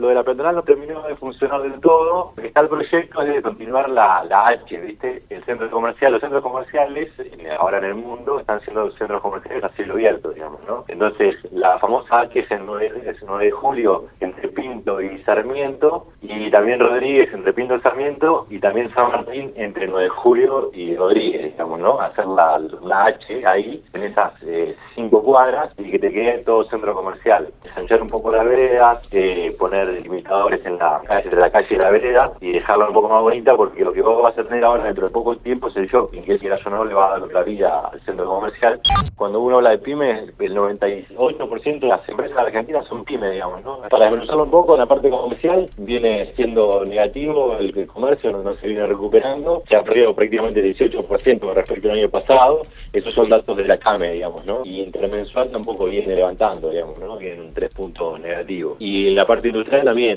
Lo de la peatonal no terminó de funcionar del todo. Está el proyecto de continuar la H, ¿viste? El centro comercial, los centros comerciales, ahora en el mundo, están siendo centros comerciales a cielo abierto, digamos, ¿no? Entonces, la famosa H es el 9 de julio entre Pinto y Sarmiento, y también Rodríguez entre Pinto y Sarmiento, y también San Martín entre 9 de julio y Rodríguez, digamos, ¿no? Hacer la H ahí, en esas 5 cuadras, y que te quede todo centro comercial. Ensanchar un poco las veredas, poner limitadores en la calle, entre la calle y la vereda, y dejarla un poco más bonita, porque lo que vos vas a tener ahora dentro de poco tiempo es el shopping, que quiera o no le va a dar otra vida al centro comercial. Cuando uno habla de pymes, el 98% de las empresas argentinas son pymes, digamos, ¿no? Para desmenuzarlo un poco, la parte comercial viene siendo negativo, el comercio no se viene recuperando, se ha perdido prácticamente el 18% respecto al año pasado. Esos son datos de la CAME, digamos, ¿no? Y intermensual tampoco viene levantando, digamos, ¿no? Vienen 3 puntos negativos. Y en la parte industrial también